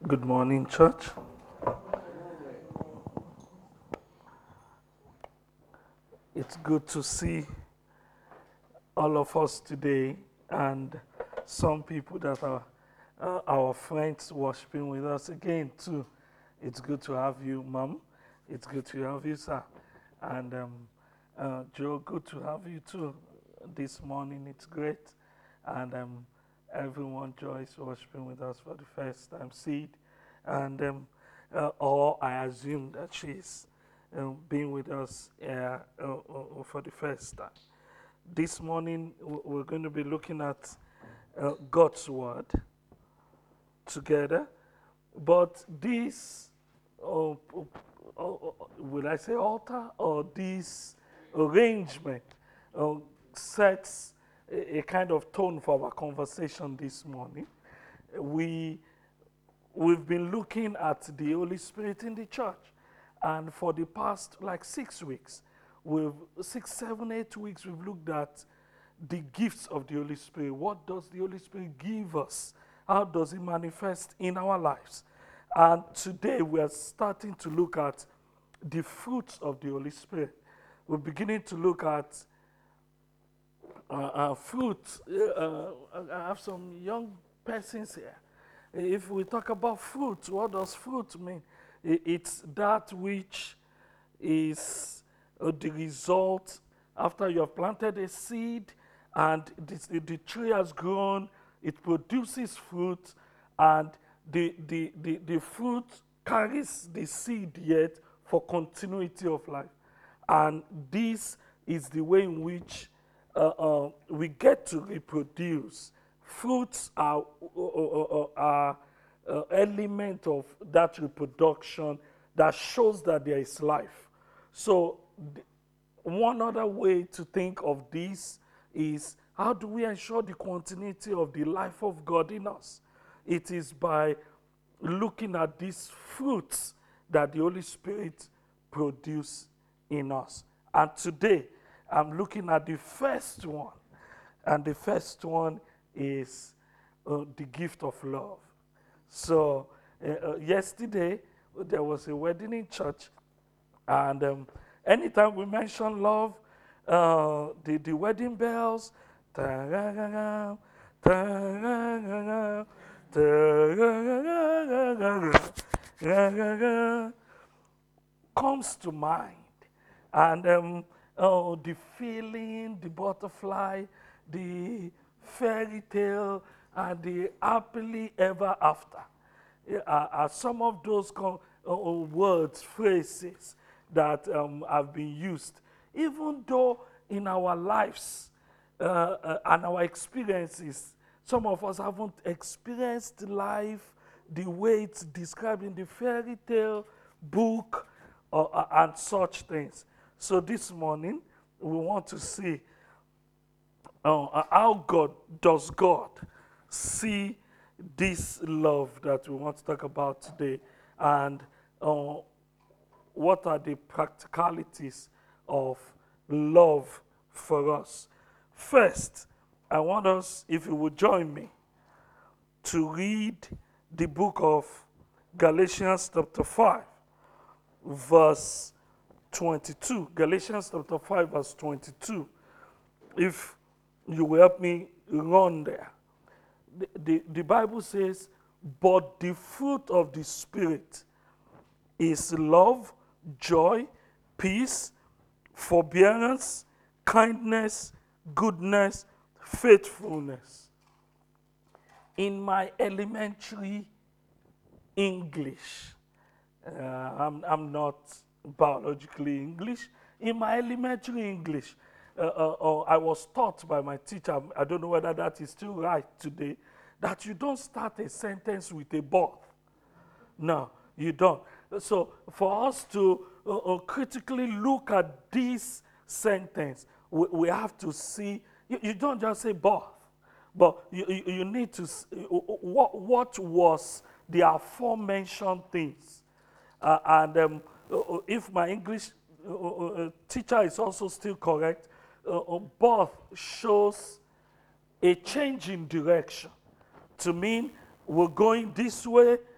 Good morning, church. It's good to see all of us today and some people that are our friends worshiping with us again, too. It's good to have you, Mom. It's good to have you, sir. And Joe, good to have you, too, this morning. It's great. And everyone, Joyce, worshiping with us for the first time, Seed. And or I assume that she's being with us for the first time. This morning, we're going to be looking at God's Word together. But this, will I say altar, or this arrangement uh, sets a kind of tone for our conversation this morning. We we've been looking at the Holy Spirit in the church. And for the past like 6 weeks, we've 6, 7, 8 weeks, we've looked at the gifts of the Holy Spirit. What does the Holy Spirit give us? How does it manifest in our lives? And today we are starting to look at the fruits of the Holy Spirit. We're beginning to look at fruits. I have some young persons here. If we talk about fruit, what does fruit mean? It's that which is the result after you have planted a seed and the tree has grown, it produces fruit, and the fruit carries the seed yet for continuity of life. And this is the way in which we get to reproduce. Fruits are element of that reproduction that shows that there is life. So one other way to think of this is, how do we ensure the continuity of the life of God in us? It is by looking at these fruits that the Holy Spirit produces in us. And today, I'm looking at the first one. And the first one is the gift of love. So, yesterday, there was a wedding in church. And anytime we mention love, the wedding bells, ta-ra-ra-ra, ta-ra-ra-ra, ta-ra-ra-ra-ra, ra-ra-ra, comes to mind. And the feeling, the butterfly, the fairy tale, and the happily ever after are some of those words, phrases that have been used. Even though in our lives and our experiences, some of us haven't experienced life the way it's described in the fairy tale book and such things. So this morning, we want to see how God see this love that we want to talk about today, and uh, what are the practicalities of love for us. First, I want us, if you would join me, to read the book of Galatians chapter 5, verse 22. Galatians chapter 5, verse 22. If you will help me run there. The Bible says, but the fruit of the Spirit is love, joy, peace, forbearance, kindness, goodness, faithfulness. In my elementary English, I'm not biologically English. In my elementary English, I was taught by my teacher, I don't know whether that is still right today, that you don't start a sentence with a but. No, you don't. So for us to critically look at this sentence, we have to see, you don't just say but you need to, what was the aforementioned things. And if my English teacher is also still correct, birth shows a change in direction to mean we're going this way,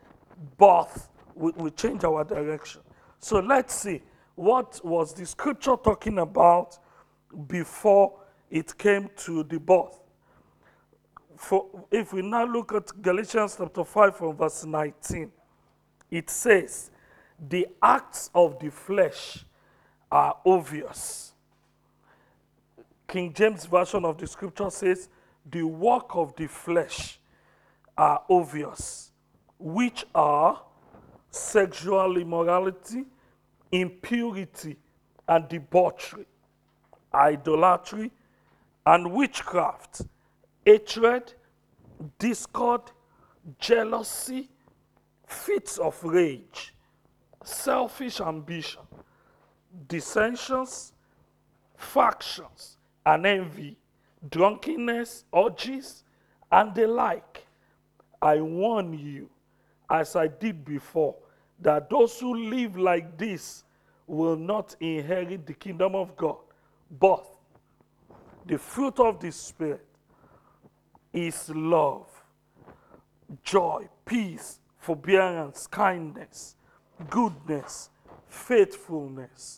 birth, we change our direction. So let's see, what was the scripture talking about before it came to the birth? If we now look at Galatians chapter 5 from verse 19, it says, the acts of the flesh are obvious. King James Version of the scripture says, the work of the flesh are obvious, which are sexual immorality, impurity and debauchery, idolatry and witchcraft, hatred, discord, jealousy, fits of rage, selfish ambition, dissensions, factions, and envy, drunkenness, orgies, and the like. I warn you, as I did before, that those who live like this will not inherit the kingdom of God. But the fruit of the Spirit is love, joy, peace, forbearance, kindness, goodness, faithfulness.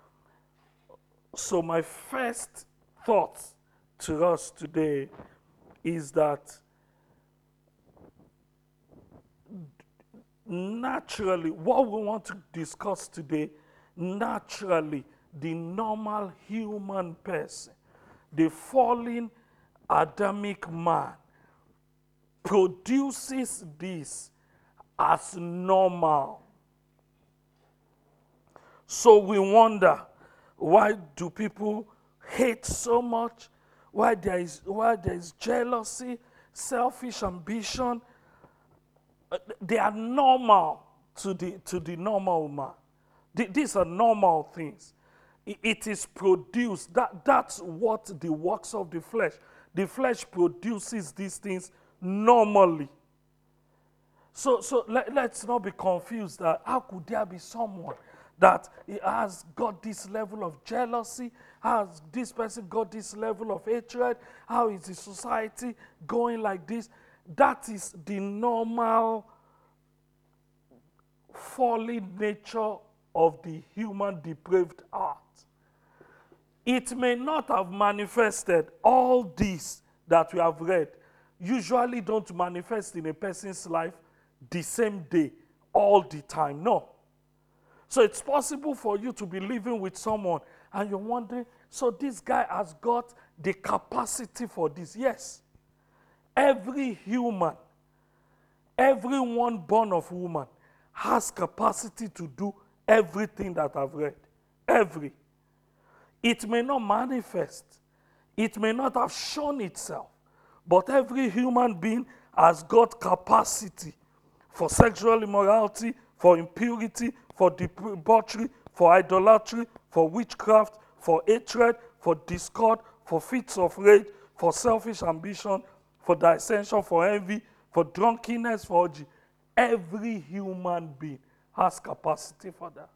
So my first thought to us today is that naturally, what we want to discuss today, naturally, the normal human person, the fallen Adamic man, produces this as normal. So we wonder, why do people hate so much? Why there is jealousy, selfish ambition? They are normal to the normal man. These are normal things. It is produced. That's what the works of the flesh. The flesh produces these things normally. So let's not be confused that how could there be someone that has got this level of jealousy, has this person got this level of hatred, how is the society going like this? That is the normal fallen nature of the human depraved heart. It may not have manifested. All these that we have read usually don't manifest in a person's life the same day, all the time. No. So it's possible for you to be living with someone and you're wondering, so this guy has got the capacity for this. Yes. Every human, everyone born of woman has capacity to do everything that I've read. Every. It may not manifest. It may not have shown itself. But every human being has got capacity for sexual immorality, for impurity, for debauchery, for idolatry, for witchcraft, for hatred, for discord, for fits of rage, for selfish ambition, for dissension, for envy, for drunkenness, for orgy. Every human being has capacity for that.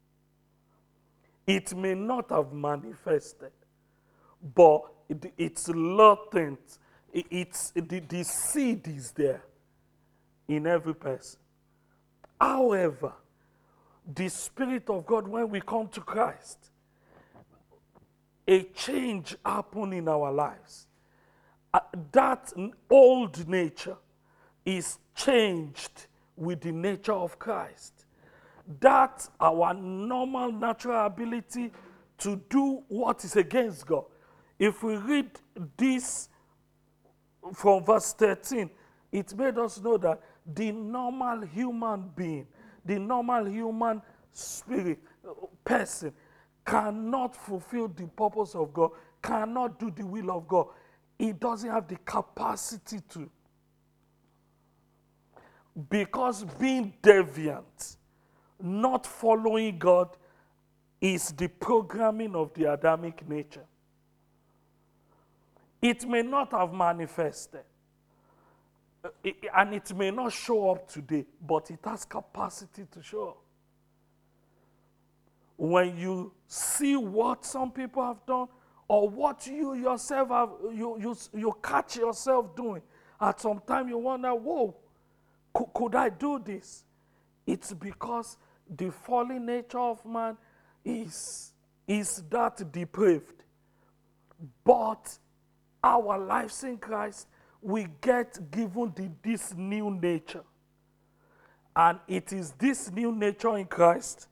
It may not have manifested, but it's latent. The seed is there in every person. However, the Spirit of God, when we come to Christ, a change happens in our lives. That old nature is changed with the nature of Christ. That our normal natural ability to do what is against God. If we read this from verse 13, it made us know that the normal human being, the normal human spirit, person, cannot fulfill the purpose of God, cannot do the will of God. He doesn't have the capacity to. Because being deviant, not following God, is the programming of the Adamic nature. It may not have manifested, and it may not show up today, but it has capacity to show up. When you see what some people have done, or what you yourself have, you catch yourself doing, at some time you wonder, whoa, could I do this? It's because the fallen nature of man is that depraved. But our lives in Christ, we get given this new nature. And it is this new nature in Christ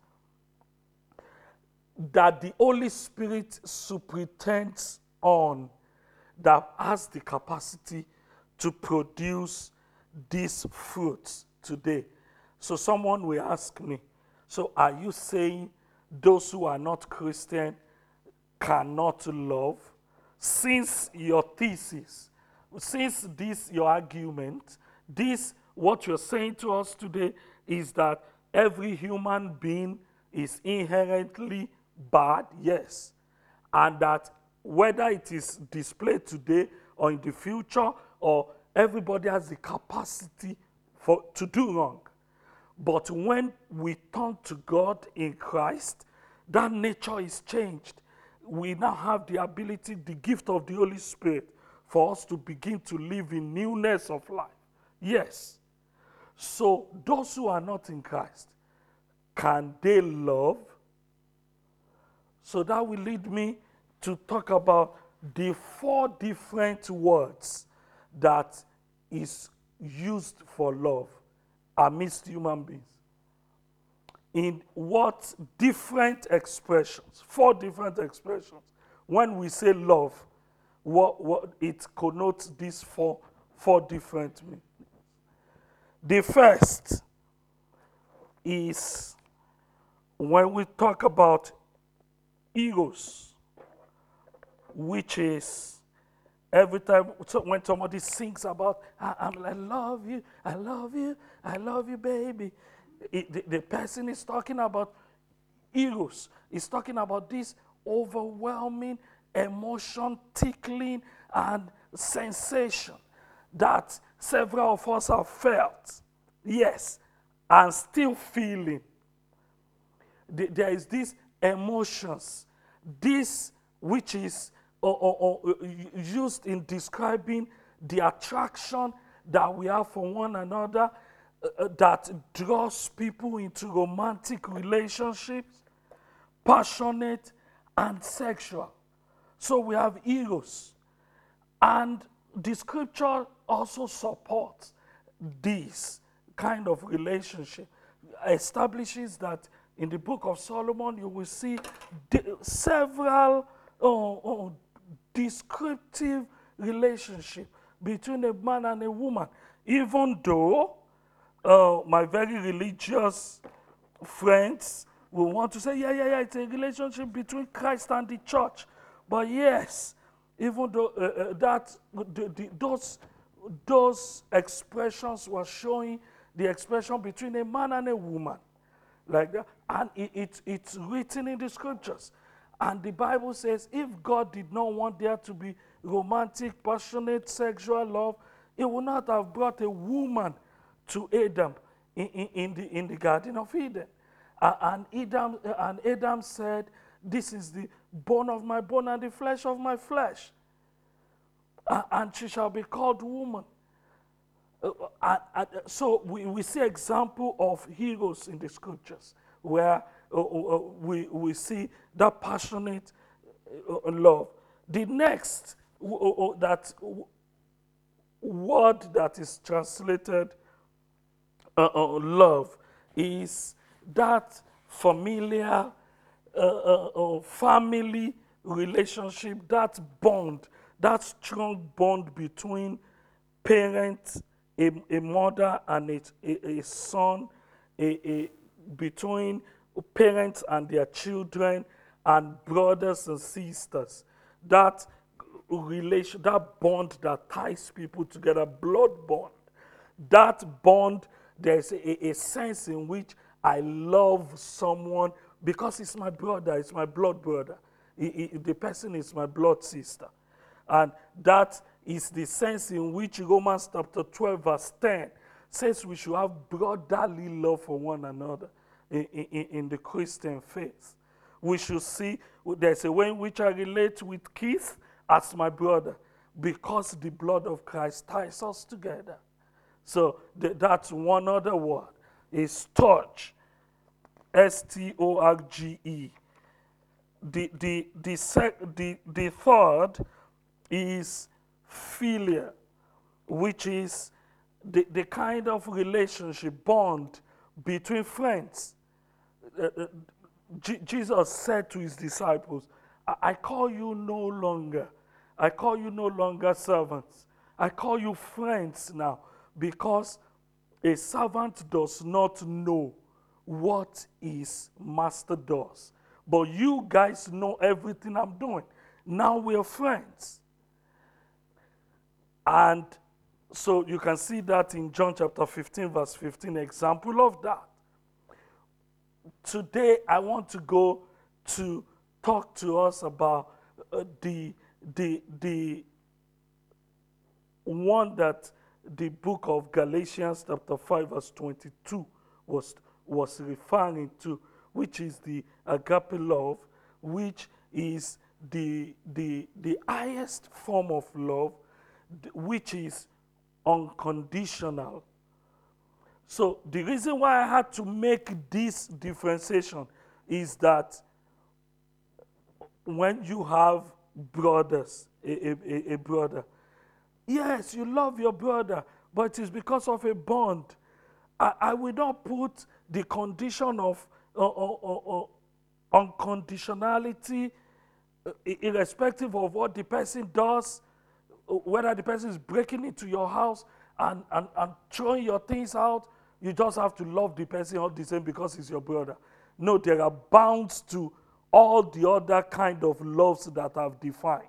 that the Holy Spirit superintends on, that has the capacity to produce these fruits today. So someone will ask me, so are you saying those who are not Christian cannot love? Since your thesis, since this your argument, this what you're saying to us today is that every human being is inherently bad, yes, and that whether it is displayed today or in the future, or everybody has the capacity to do wrong. But when we turn to God in Christ, that nature is changed. We now have the ability, the gift of the Holy Spirit, for us to begin to live in newness of life. Yes. So those who are not in Christ, can they love? So that will lead me to talk about the 4 different words that is used for love amidst human beings. In what different expressions, 4 different expressions. When we say love, what it connotes these four different meanings. The first is when we talk about eros, which is every time when somebody sings about, I love you, I love you, I love you, baby. The person is talking about eros. He's talking about this overwhelming emotion, tickling, and sensation that several of us have felt, yes, and still feeling. There is these emotions, this which is used in describing the attraction that we have for one another, that draws people into romantic relationships, passionate and sexual. So we have eros. And the scripture also supports this kind of relationship. Establishes that in the book of Solomon, you will see several descriptive relationships between a man and a woman. Even though my very religious friends will want to say, yeah, it's a relationship between Christ and the church. But yes, even though those expressions were showing the expression between a man and a woman, like that, and it's written in the scriptures. And the Bible says, if God did not want there to be romantic, passionate, sexual love, He would not have brought a woman to Adam in the Garden of Eden. And Adam said, this is the bone of my bone and the flesh of my flesh. And she shall be called woman. So we see example of heroes in the scriptures where we see that passionate love. The next that word that is translated love is that familiar family relationship, that bond, that strong bond between parents, a mother and a son, between parents and their children, and brothers and sisters. That relation, that bond that ties people together, blood bond. That bond, there's a sense in which I love someone because it's my brother, it's my blood brother. The person is my blood sister. And that is the sense in which Romans chapter 12 verse 10 says we should have brotherly love for one another in the Christian faith. We should see, there's a way in which I relate with Keith as my brother because the blood of Christ ties us together. So that's one other word. is storge, S-T-O-R-G-E. The third is philia, which is the kind of relationship, bond between friends. Jesus said to his disciples, I call you no longer. I call you no longer servants. I call you friends now, because a servant does not know what his master does. But you guys know everything I'm doing. Now we're friends. And so you can see that in John chapter 15, verse 15, example of that. Today, I want to go to talk to us about the one that the book of Galatians chapter 5 verse 22 was referring to, which is the agape love, which is the highest form of love, which is unconditional. So the reason why I had to make this differentiation is that when you have brothers, a brother, yes, you love your brother, but it is because of a bond. I will not put the condition of unconditionality, irrespective of what the person does, whether the person is breaking into your house and throwing your things out. You just have to love the person all the same because he's your brother. No, there are bounds to all the other kind of loves that I've defined.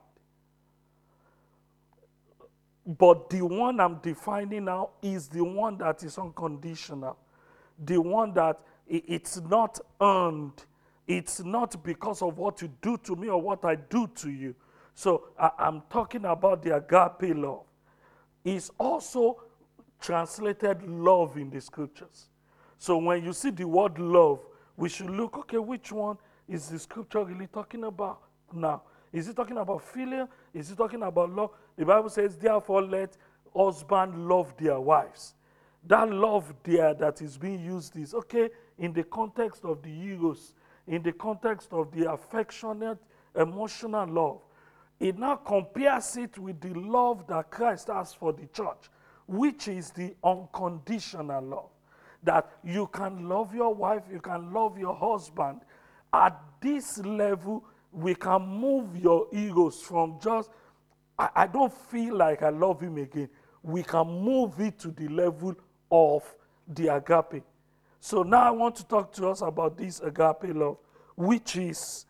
But the one I'm defining now is the one that is unconditional. The one that it's not earned. It's not because of what you do to me or what I do to you. So I'm talking about the agape love. It's also translated love in the scriptures. So when you see the word love, we should look, okay, which one is the scripture really talking about now? Is it talking about philia? Is it talking about love? The Bible says, therefore let husbands love their wives. That love there that is being used is, okay, in the context of the eros, in the context of the affectionate, emotional love. It now compares it with the love that Christ has for the church, which is the unconditional love. That you can love your wife, you can love your husband. At this level, we can move your egos from just, I don't feel like I love him again. We can move it to the level of the agape. So now I want to talk to us about this agape love, which is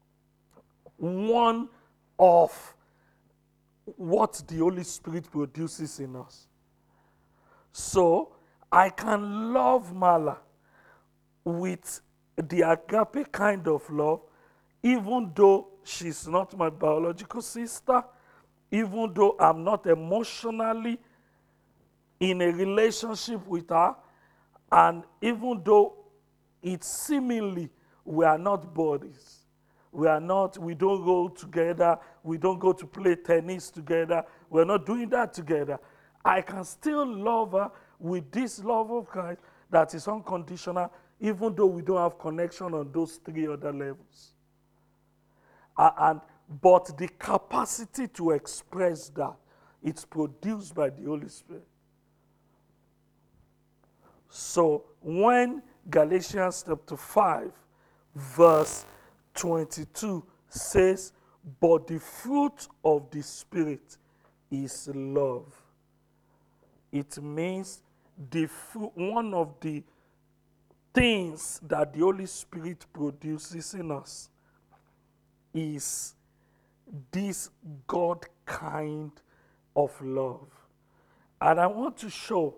one of what the Holy Spirit produces in us. So I can love Mala with the agape kind of love, even though she's not my biological sister, even though I'm not emotionally in a relationship with her, and even though it's seemingly we are not bodies. We don't go together, we don't go to play tennis together, we're not doing that together. I can still love her with this love of Christ that is unconditional, even though we don't have connection on those three other levels. But the capacity to express that, it's produced by the Holy Spirit. So when Galatians chapter 5, verse 22 says, but the fruit of the Spirit is love. It means one of the things that the Holy Spirit produces in us is this God kind of love. And I want to show,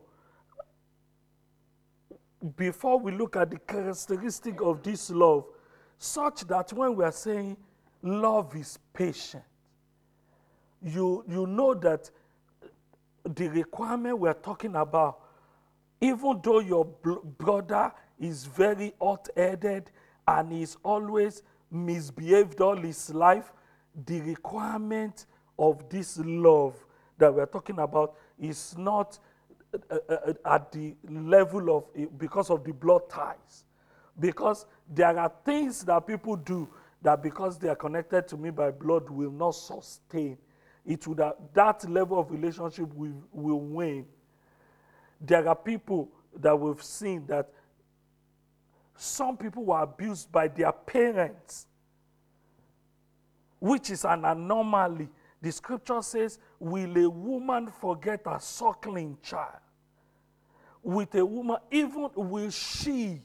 before we look at the characteristic of this love, such that when we are saying love is patient, you know that the requirement we're talking about, even though your brother is very hot-headed and is always misbehaved all his life, the requirement of this love that we're talking about is not at the level of because of the blood ties. Because there are things that people do that because they are connected to me by blood will not sustain. It would have, that level of relationship will wane. There are people that we've seen that some people were abused by their parents, which is an anomaly. The scripture says, will a woman forget a suckling child? With a woman, even will she,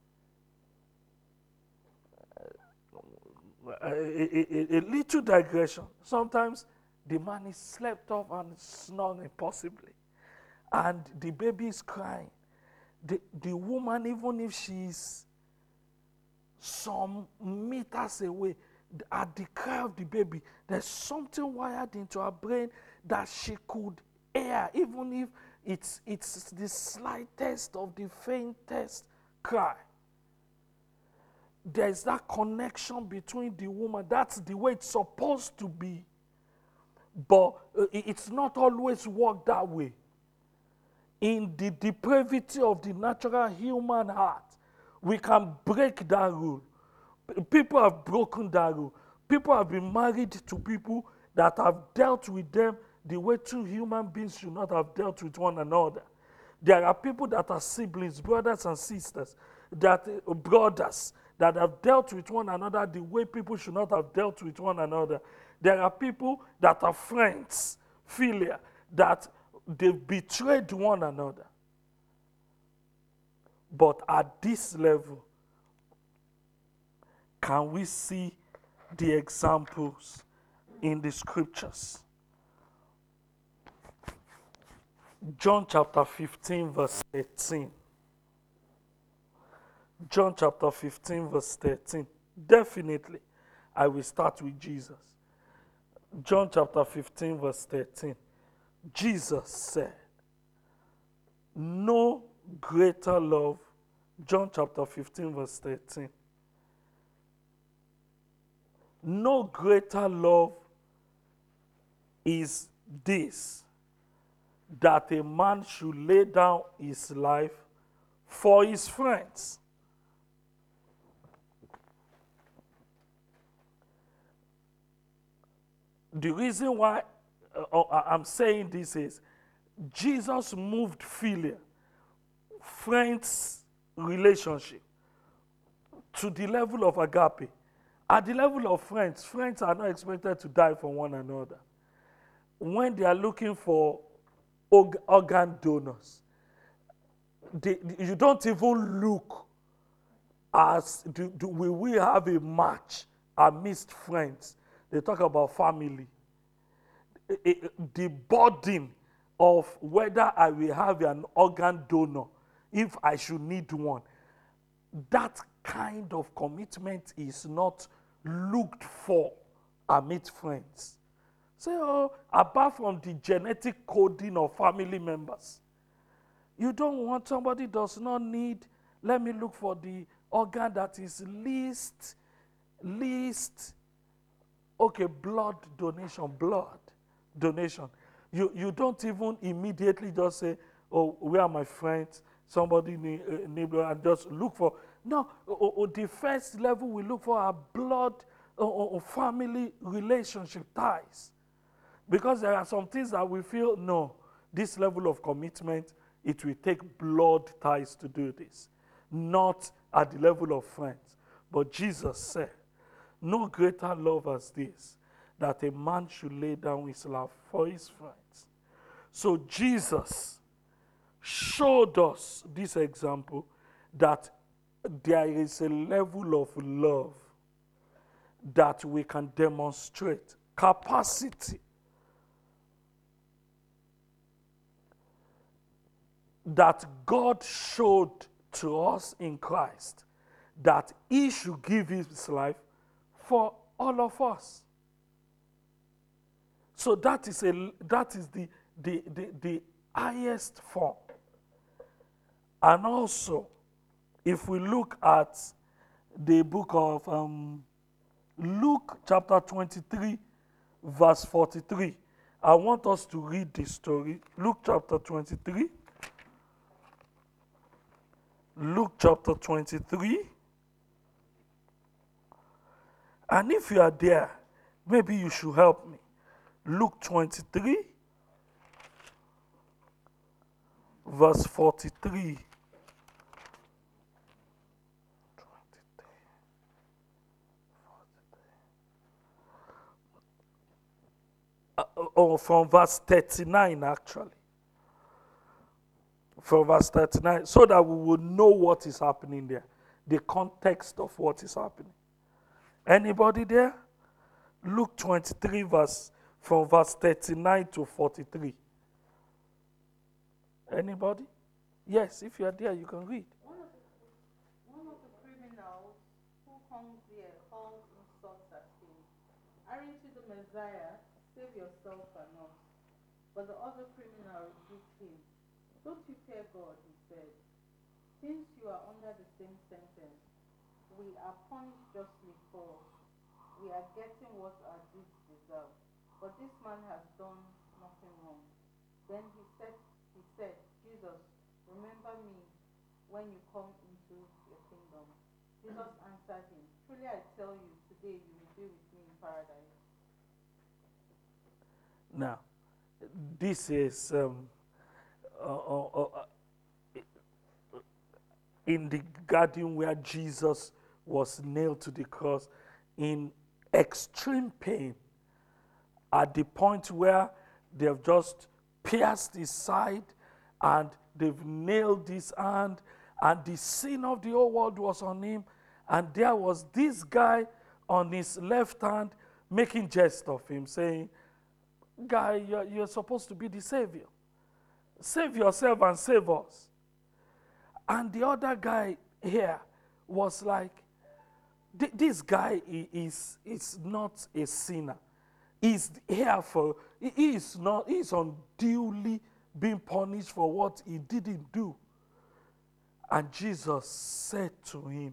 a little digression. Sometimes the man is slept off and snoring possibly, and the baby is crying. The woman, even if she's some meters away, at the cry of the baby, there's something wired into her brain that she could hear, even if it's the slightest of the faintest cry. There's that connection between the woman. That's the way it's supposed to be. But it's not always worked that way. In the depravity of the natural human heart, we can break that rule. People have broken that rule. People have been married to people that have dealt with them the way two human beings should not have dealt with one another. There are people that are siblings, brothers and sisters, brothers that have dealt with one another the way people should not have dealt with one another. There are people that are friends, philia, that they've betrayed one another. But at this level, can we see the examples in the scriptures? John chapter 15, verse 13. John chapter 15, verse 13. Definitely, I will start with Jesus. John chapter 15, verse 13. Jesus said, no greater love. John chapter 15, verse 13. No greater love is this, that a man should lay down his life for his friends. The reason why I'm saying this is Jesus moved philia, friends relationship, to the level of agape. At the level of friends, friends are not expected to die for one another. When they are looking for organ donors, you don't even look as, will we have a match amidst friends? They talk about family. The burden of whether I will have an organ donor, if I should need one, that kind of commitment is not looked for amidst friends. So, apart from the genetic coding of family members, you don't want somebody does not need, let me look for the organ that is least, okay, blood donation. You don't even immediately just say, oh, where are my friends? Somebody need and just look for. No, the first level we look for are blood or family relationship ties. Because there are some things that we feel, no, this level of commitment, it will take blood ties to do this. Not at the level of friends. But Jesus said, no greater love as this, that a man should lay down his life for his friends. So Jesus showed us this example that there is a level of love that we can demonstrate, capacity that God showed to us in Christ, that he should give his life for all of us. So that is the highest form. And also, if we look at the book of Luke chapter 23, verse 43, I want us to read this story. Luke chapter 23, Luke chapter 23. And if you are there, maybe you should help me. Luke 23, verse 43. From verse 39, actually. From verse 39, so that we will know what is happening there, the context of what is happening. Anybody there? Luke 23, from verse 39 to 43. Anybody? Yes, if you are there, you can read. One of the criminals who comes there calls insults at him. Aren't you the Messiah? Save yourself and us. But the other criminal rebuked him. Don't you fear God, he said. Since you are under the same sentence, we are punished justly, for we are getting what our deeds deserve. But this man has done nothing wrong. Then he said, Jesus, remember me when you come into your kingdom. Jesus answered him, truly I tell you, today you will be with me in paradise. Now, this is in the garden where Jesus was nailed to the cross in extreme pain, at the point where they have just pierced his side and they've nailed his hand, and the sin of the whole world was on him, and there was this guy on his left hand making jest of him, saying, guy, you're supposed to be the savior. Save yourself and save us. And the other guy here was like, this guy is not a sinner. He's here for, he's unduly being punished for what he didn't do. And Jesus said to him,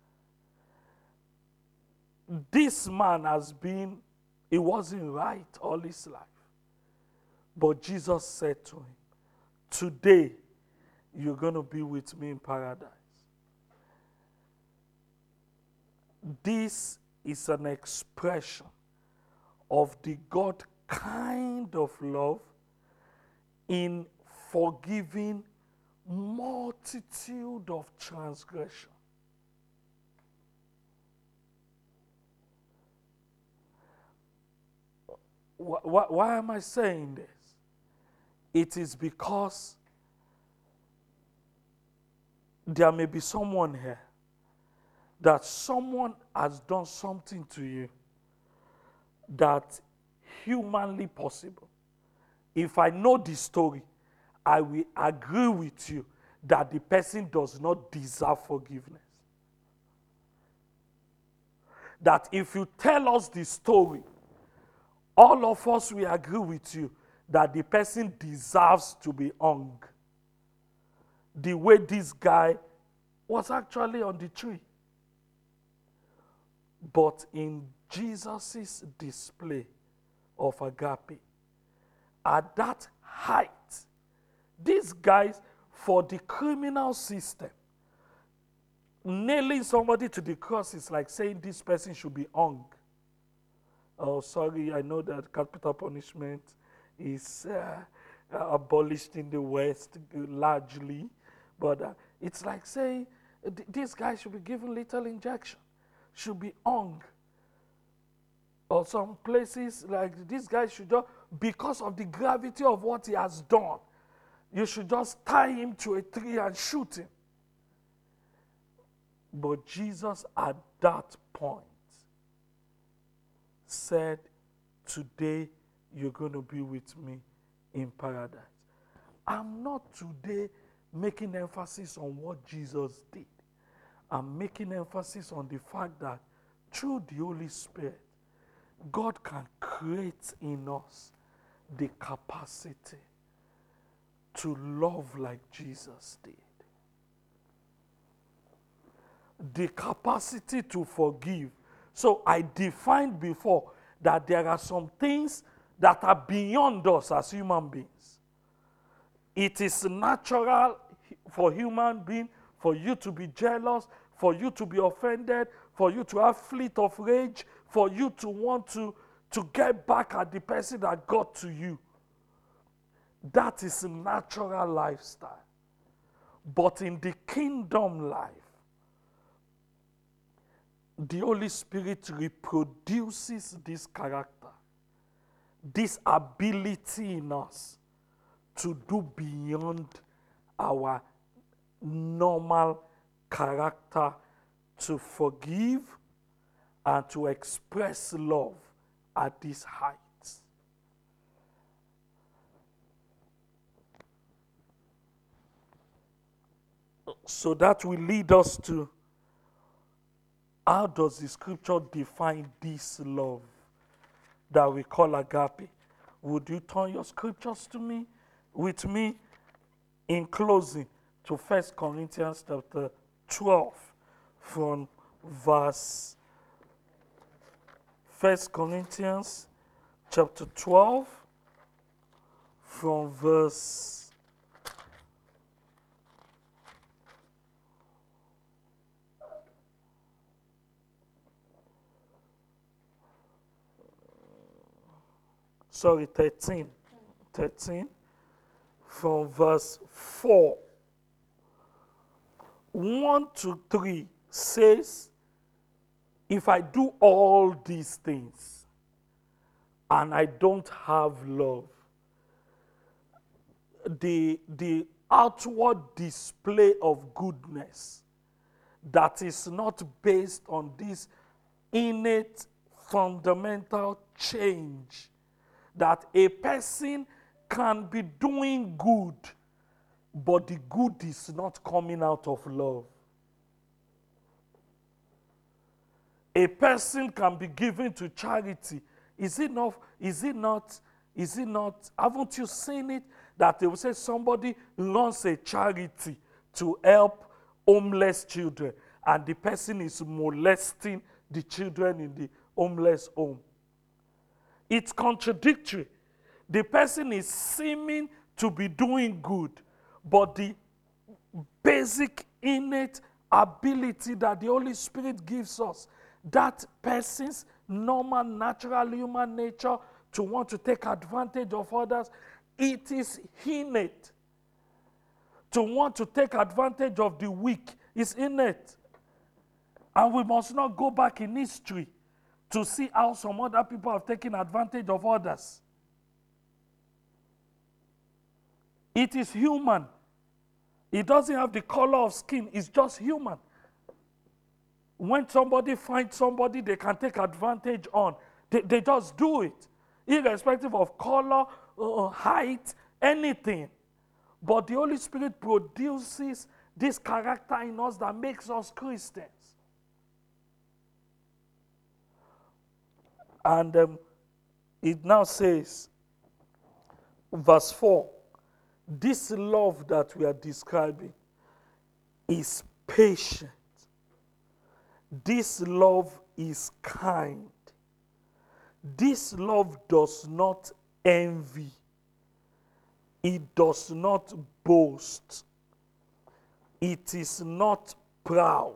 this man has been, he wasn't right all his life. But Jesus said to him, today you're going to be with me in paradise. This is an expression of the God kind of love in forgiving multitude of transgression. Why am I saying this? It is because there may be someone here that someone has done something to you that humanly possible. If I know the story, I will agree with you that the person does not deserve forgiveness. That if you tell us the story, all of us will agree with you that the person deserves to be hung. The way this guy was actually on the tree. But in Jesus' display of agape, at that height, these guys, for the criminal system, nailing somebody to the cross is like saying this person should be hung. Oh, sorry, I know that capital punishment is abolished in the West largely, but it's like saying this guy should be given lethal injection, should be hung. Or some places like this guy should just, because of the gravity of what he has done, you should just tie him to a tree and shoot him. But Jesus at that point said, today you're going to be with me in paradise. I'm not today making emphasis on what Jesus did. I'm making emphasis on the fact that through the Holy Spirit, God can create in us the capacity to love like Jesus did. The capacity to forgive. So I defined before that there are some things that are beyond us as human beings. It is natural for human being for you to be jealous, for you to be offended, for you to have fleet of rage, for you to want to get back at the person that got to you. That is a natural lifestyle. But in the kingdom life, the Holy Spirit reproduces this character, this ability in us to do beyond our normal character, to forgive and to express love at these heights. So that will lead us to, how does the scripture define this love that we call agape? Would you turn your scriptures with me in closing to 1 Corinthians chapter 12 from verse 1 Corinthians chapter 12 from verse 13 from verse 4. 1 to 3 says, if I do all these things and I don't have love, the outward display of goodness that is not based on this innate fundamental change, that a person can be doing good, but the good is not coming out of love. A person can be given to charity. Is it not, haven't you seen it? That they will say somebody runs a charity to help homeless children, and the person is molesting the children in the homeless home. It's contradictory. The person is seeming to be doing good, but the basic innate ability that the Holy Spirit gives us, that person's normal, natural human nature to want to take advantage of others, it is innate. To want to take advantage of the weak is innate. And we must not go back in history to see how some other people have taken advantage of others. It is human. It doesn't have the color of skin. It's just human. When somebody finds somebody they can take advantage on, they just do it, irrespective of color, height, anything. But the Holy Spirit produces this character in us that makes us Christians. And it now says, verse 4, this love that we are describing is patient. This love is kind. This love does not envy. It does not boast. It is not proud.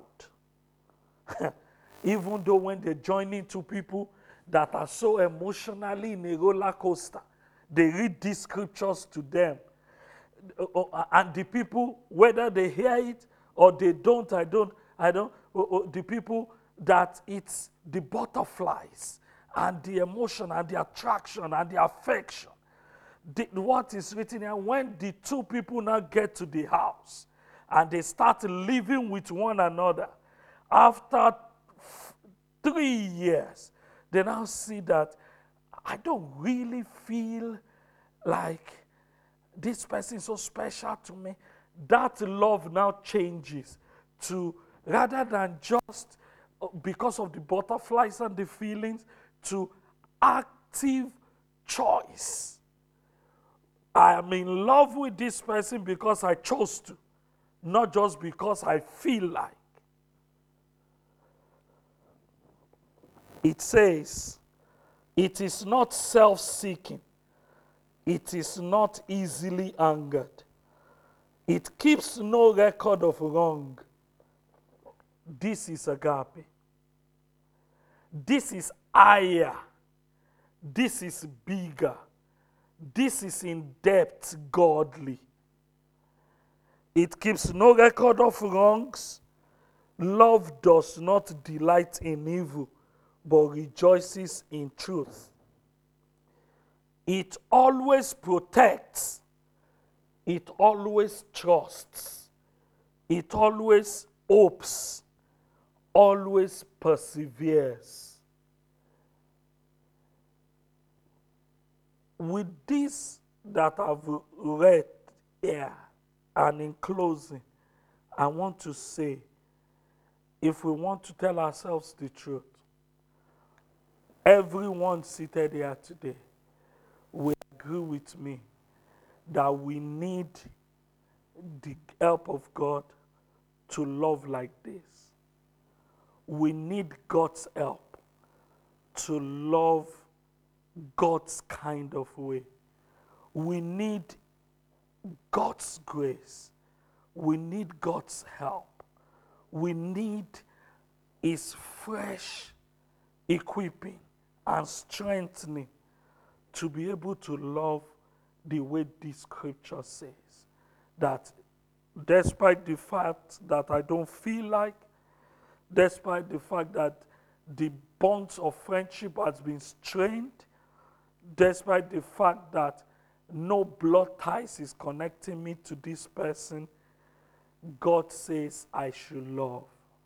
Even though when they join into people that are so emotionally in a roller coaster, they read these scriptures to them. And the people, whether they hear it or they don't, the people that it's the butterflies and the emotion and the attraction and the affection. What is written here, when the two people now get to the house and they start living with one another, after 3 years, they now see that I don't really feel like this person is so special to me. That love now changes to, rather than just because of the butterflies and the feelings, to active choice. I am in love with this person because I chose to, not just because I feel like. It says, it is not self-seeking. It is not easily angered. It keeps no record of wrong. This is agape. This is higher. This is bigger. This is in depth godly. It keeps no record of wrongs. Love does not delight in evil, but rejoices in truth. It always protects. It always trusts. It always hopes. Always perseveres. With this that I've read here, and in closing, I want to say, if we want to tell ourselves the truth, everyone seated here today will agree with me that we need the help of God to love like this. We need God's help to love God's kind of way. We need God's grace. We need God's help. We need His fresh equipping and strengthening to be able to love the way this scripture says. That despite the fact that I don't feel like, despite the fact that the bonds of friendship has been strained, despite the fact that no blood ties is connecting me to this person, God says I should love.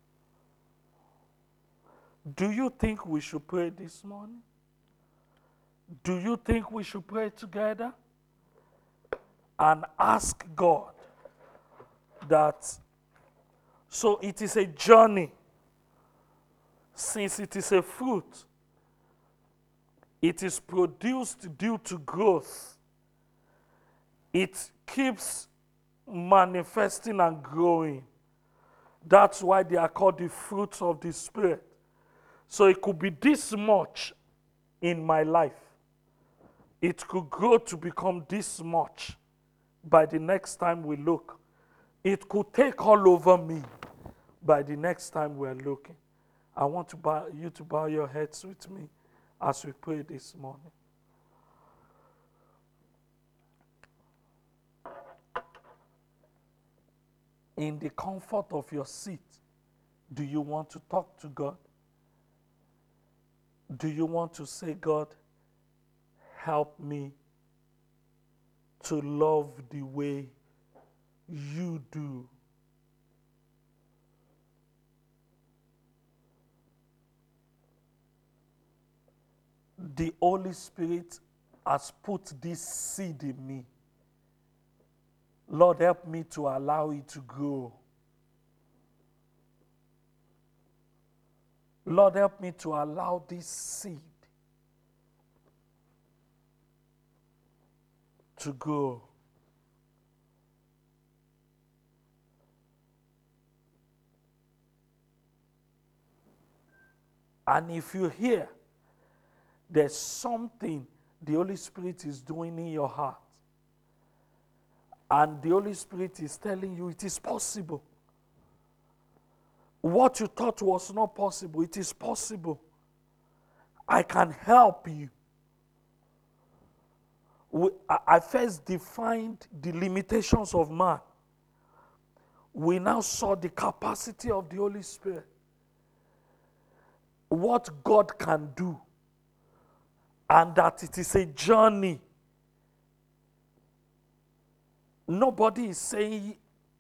Do you think we should pray this morning? Do you think we should pray together and ask God that, so it is a journey, since it is a fruit, it is produced due to growth. It keeps manifesting and growing. That's why they are called the fruits of the Spirit. So it could be this much in my life. It could grow to become this much by the next time we look. It could take all over me by the next time we're looking. I want you to bow your heads with me as we pray this morning. In the comfort of your seat, do you want to talk to God? Do you want to say, God, help me to love the way you do? The Holy Spirit has put this seed in me. Lord, help me to allow it to grow. Lord, help me to allow this seed to grow. And if you hear there's something the Holy Spirit is doing in your heart, and the Holy Spirit is telling you it is possible. What you thought was not possible, it is possible. I can help you. I first defined the limitations of man. We now saw the capacity of the Holy Spirit. What God can do. And that it is a journey. Nobody is saying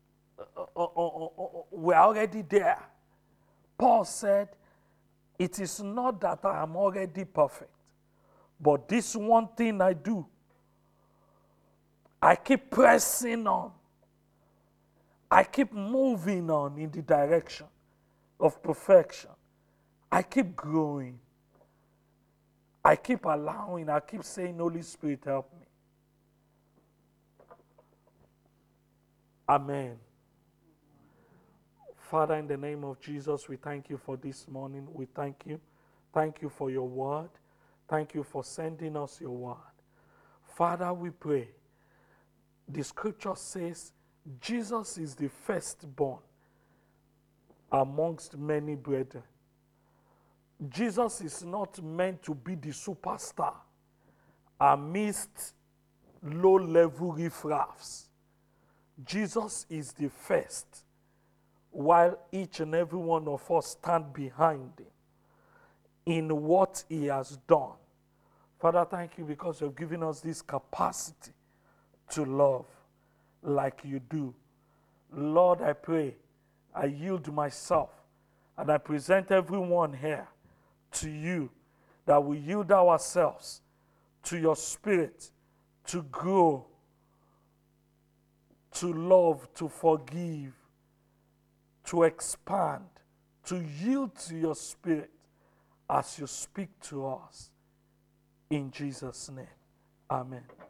we're already there. Paul said, it is not that I am already perfect, but this one thing I do, I keep pressing on. I keep moving on in the direction of perfection. I keep growing. I keep allowing, I keep saying, Holy Spirit, help me. Amen. Father, in the name of Jesus, we thank you for this morning. We thank you. Thank you for your word. Thank you for sending us your word. Father, we pray. The scripture says, Jesus is the firstborn amongst many brethren. Jesus is not meant to be the superstar amidst low-level riffraffs. Jesus is the first, while each and every one of us stand behind him in what he has done. Father, thank you because you've given us this capacity to love like you do. Lord, I pray, I yield myself and I present everyone here to you, that we yield ourselves to your spirit to grow, to love, to forgive, to expand, to yield to your spirit as you speak to us. In Jesus' name, amen.